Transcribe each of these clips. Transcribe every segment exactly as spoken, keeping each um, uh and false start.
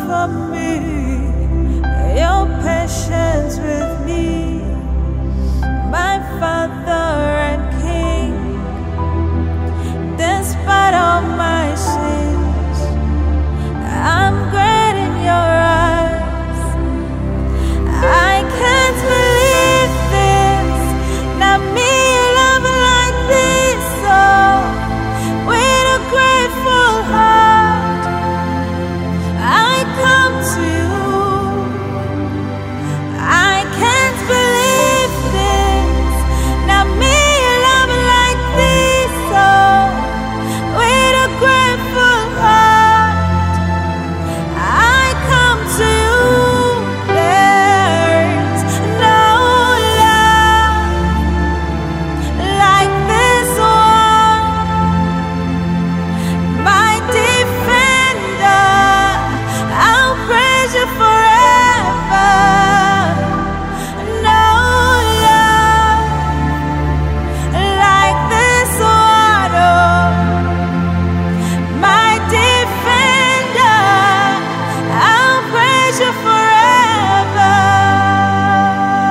for me, your patience with me, my Father and King. Despite all my sins, I'm great in your eyes. I can't believe this, not me, you love me like this. Oh, with a grateful heart, I come to you. I can't believe this, not me, you love me like this. Oh, with a grateful heart, I come to you. There's no love like this one, my defender. I'll praise you forever. No love like this one, oh, my defender. I'll praise you forever.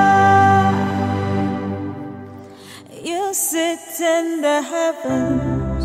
You sit in the heavens,